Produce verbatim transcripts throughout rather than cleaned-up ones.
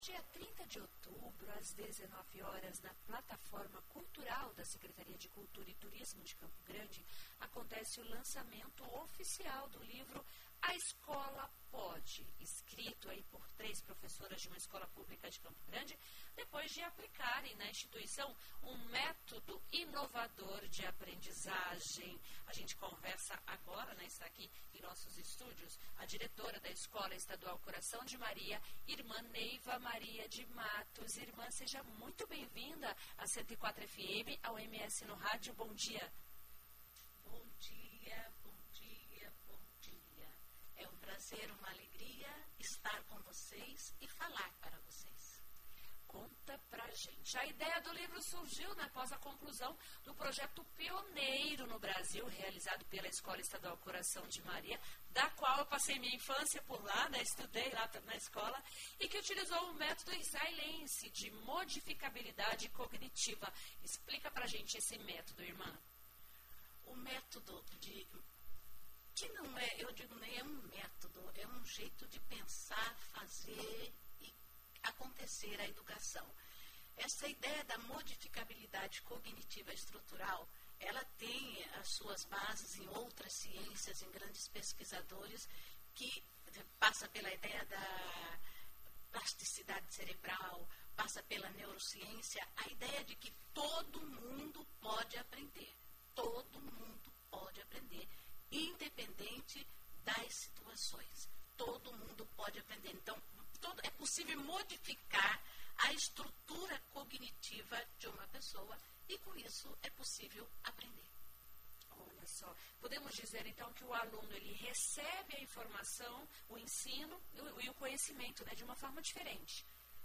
Dia trinta de outubro, às dezenove horas, na plataforma cultural da Secretaria de Cultura e Turismo de Campo Grande, acontece o lançamento oficial do livro A Escola Pode, escrito aí por três professoras de uma escola pública de Campo Grande, depois de aplicarem na instituição um método inovador de aprendizagem. A gente conversa agora, né, está aqui em nossos estúdios, a diretora da Escola Estadual Coração de Maria, irmã Neiva Maria de Matos. Irmã, seja muito bem-vinda a cento e quatro F M, ao M S no Rádio. Bom dia. Bom dia, bom dia, bom dia. É um prazer, uma alegria estar com vocês e falar para vocês. Conta pra gente. A ideia do livro surgiu, né, após a conclusão do projeto pioneiro no Brasil, realizado pela Escola Estadual Coração de Maria, da qual eu passei minha infância por lá, né, estudei lá na escola, e que utilizou o método israelense de modificabilidade cognitiva. Explica pra gente esse método, irmã. O método de... que não é, eu digo, nem é um método, é um jeito de pensar, fazer e acontecer a educação. Essa ideia da modificabilidade cognitiva estrutural, ela tem as suas bases em outras ciências, em grandes pesquisadores, que passa pela ideia da plasticidade cerebral, passa pela neurociência, a ideia de que todo mundo pode aprender. Todo mundo pode aprender, independente das situações. Todo mundo pode aprender. Então, todo, é possível modificar a estrutura cognitiva de uma pessoa e, com isso, é possível aprender. Olha só, podemos dizer, então, que o aluno ele recebe a informação, o ensino e o, e o conhecimento, né, de uma forma diferente.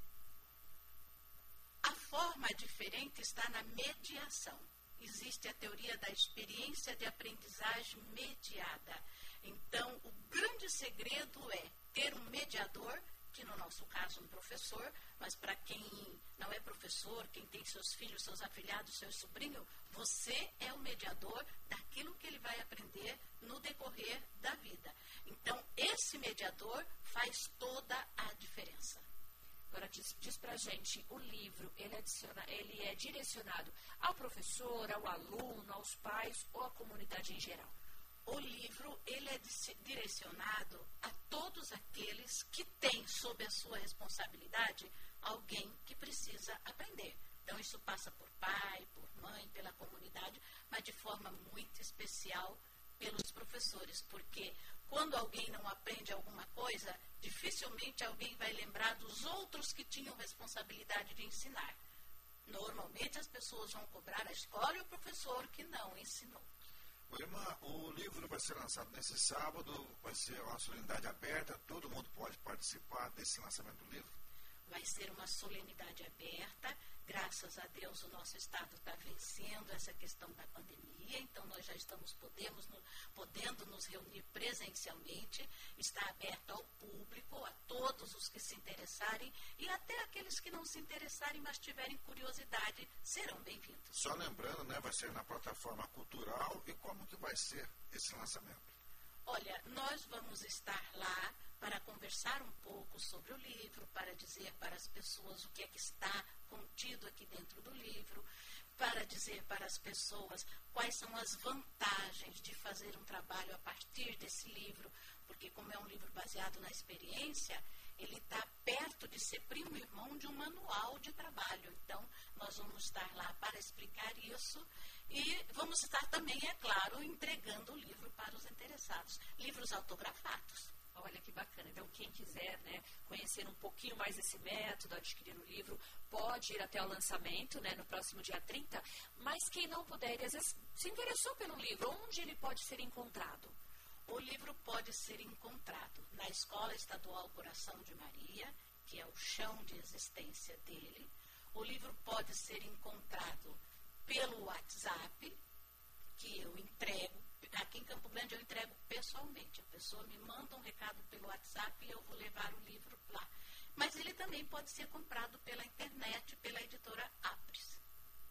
A forma diferente está na mediação. Existe a teoria da experiência de aprendizagem mediada. Então, o grande segredo é ter um mediador, que no nosso caso um professor, mas para quem não é professor, quem tem seus filhos, seus afilhados, seus sobrinhos, você é o mediador daquilo que ele vai aprender no decorrer da vida. Então, esse mediador faz toda a diferença. Agora, diz, diz pra gente, o livro, ele, adiciona, ele é direcionado ao professor, ao aluno, aos pais ou à comunidade em geral? O livro, ele é direcionado a todos aqueles que têm sob a sua responsabilidade alguém que precisa aprender. Então, isso passa por pai, por mãe, pela comunidade, mas de forma muito especial pelos professores, porque quando alguém não aprende alguma coisa, dificilmente alguém vai lembrar dos outros que tinham responsabilidade de ensinar. Normalmente as pessoas vão cobrar a escola e o professor que não ensinou. Irmã, o livro vai ser lançado nesse sábado, vai ser uma solenidade aberta, todo mundo pode participar desse lançamento do livro? Vai ser uma solenidade aberta, graças a Deus o nosso estado está vencendo essa questão da pandemia, então nós já estamos podemos, podendo nos reunir presencialmente, está aberto ao público, a todos os que se interessarem e até aqueles que não se interessarem, mas tiverem curiosidade, serão bem-vindos. Só lembrando, né, vai ser na plataforma cultural, e como que vai ser esse lançamento? Olha, nós vamos estar lá para conversar um pouco sobre o livro, para dizer para as pessoas o que é que está contido aqui dentro do livro, para dizer para as pessoas quais são as vantagens de fazer um trabalho a partir desse livro, porque como é um livro baseado na experiência, ele está perto de ser primo irmão de um manual de trabalho. Então, nós vamos estar lá para explicar isso e vamos estar também, é claro, entregando o livro para os interessados. Livros autografados. Olha que bacana. Então, quem quiser, né, conhecer um pouquinho mais esse método, adquirir o livro, pode ir até o lançamento, né, no próximo dia trinta. Mas quem não puder, às vezes se interessou pelo livro, onde ele pode ser encontrado? O livro pode ser encontrado na Escola Estadual Coração de Maria, que é o chão de existência dele. O livro pode ser encontrado pelo WhatsApp, que eu entrego. Aqui em Campo Grande eu entrego pessoalmente. A pessoa me manda um recado pelo WhatsApp e eu vou levar o livro lá. Mas ele também pode ser comprado pela internet, pela editora Apres.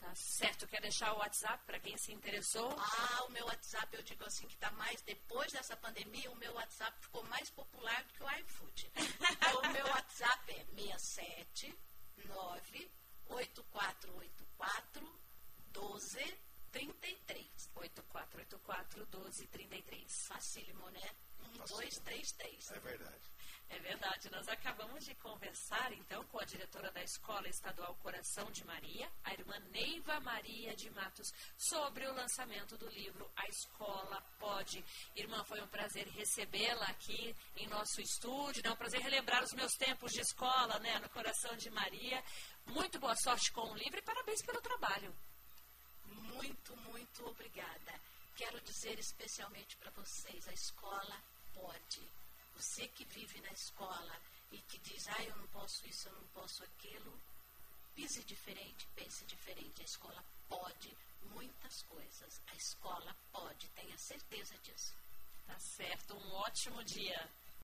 Tá certo. Quer deixar o WhatsApp para quem se interessou? Ah, o meu WhatsApp, eu digo assim, que tá mais, depois dessa pandemia, o meu WhatsApp ficou mais popular do que o iFood. Então, o meu WhatsApp é seis sete nove oito quatro oito quatro um dois três três. oito quatro oito quatro, um dois três três. Facílimo, né? um dois três três. É verdade. É verdade. Nós acabamos de conversar, então, com a diretora da Escola Estadual Coração de Maria, a irmã Neiva Maria de Matos, sobre o lançamento do livro A Escola Pode. Irmã, foi um prazer recebê-la aqui em nosso estúdio, é um prazer relembrar os meus tempos de escola, né, no Coração de Maria. Muito boa sorte com o livro e parabéns pelo trabalho. Muito, muito obrigada. Quero dizer especialmente para vocês, a escola pode. Você que vive na escola e que diz, ah, eu não posso isso, eu não posso aquilo, pise diferente, pense diferente. A escola pode muitas coisas. A escola pode, tenha certeza disso. Tá certo, um ótimo dia.